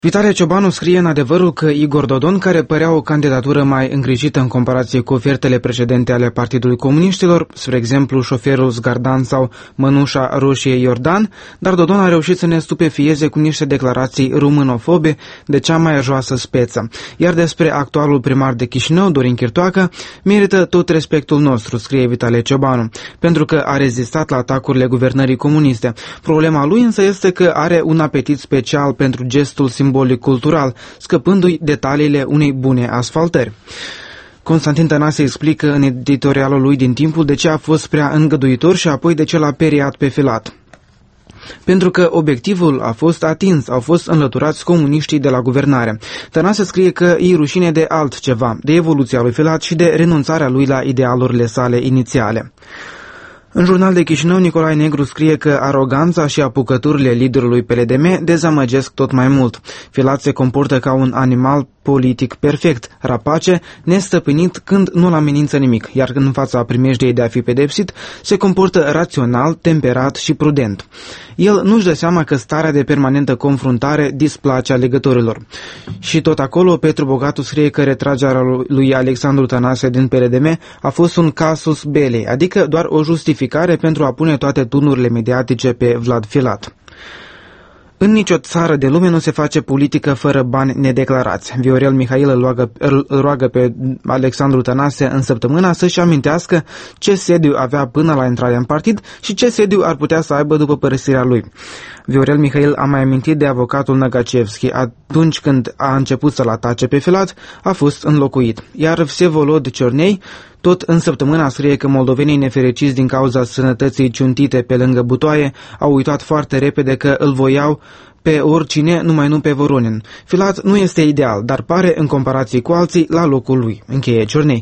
Vitalie Ciobanu scrie în Adevărul că Igor Dodon, care părea o candidatură mai îngrijită în comparație cu ofertele precedente ale Partidului Comuniștilor, spre exemplu șoferul Zgardan sau mănușa roșie Iordan, dar Dodon a reușit să ne stupefieze cu niște declarații rumânofobe de cea mai joasă speță. Iar despre actualul primar de Chișinău, Dorin Chirtoacă, merită tot respectul nostru, scrie Vitalie Ciobanu, pentru că a rezistat la atacurile guvernării comuniste. Problema lui însă este că are un apetit special pentru gestul simbolic cultural, scăpându-i detaliile unei bune asfaltări. Constantin Tănase explică în editorialul lui din Timpul de ce a fost prea îngăduitor și apoi de ce l-a periat pe Filat. Pentru că obiectivul a fost atins, au fost înlăturați comuniștii de la guvernare. Tănase scrie că e rușine de altceva, de evoluția lui Filat și de renunțarea lui la idealurile sale inițiale. În Jurnal de Chișinău, Nicolae Negru scrie că aroganța și apucăturile liderului PLDM dezamăgesc tot mai mult. Filat se comportă ca un animal politic perfect, rapace, nestăpânit când nu-l amenință nimic, iar în fața primejdiei de a fi pedepsit, se comportă rațional, temperat și prudent. El nu-și dă seama că starea de permanentă confruntare displace alegătorilor. Și tot acolo, Petru Bogatu scrie că retragerea lui Alexandru Tănase din PLDM a fost un casus belli, adică doar o justificare pentru a pune toate tunurile mediatice pe Vlad Filat. În nicio țară de lume nu se face politică fără bani nedeclarați. Viorel Mihail îl roagă pe Alexandru Tănase în săptămâna să-și amintească ce sediu avea până la intrarea în partid și ce sediu ar putea să aibă după părăsirea lui. Viorel Mihail a mai amintit de avocatul Năgacevski. Atunci când a început să-l atace pe Filat, a fost înlocuit. Iar Vsevolod Ciornei tot în săptămâna scrie că moldovenii nefericiți din cauza sănătății ciuntite pe lângă butoaie au uitat foarte repede că îl voiau pe oricine, numai nu pe Voronin. Filat nu este ideal, dar pare, în comparație cu alții, la locul lui, încheie Ciornei.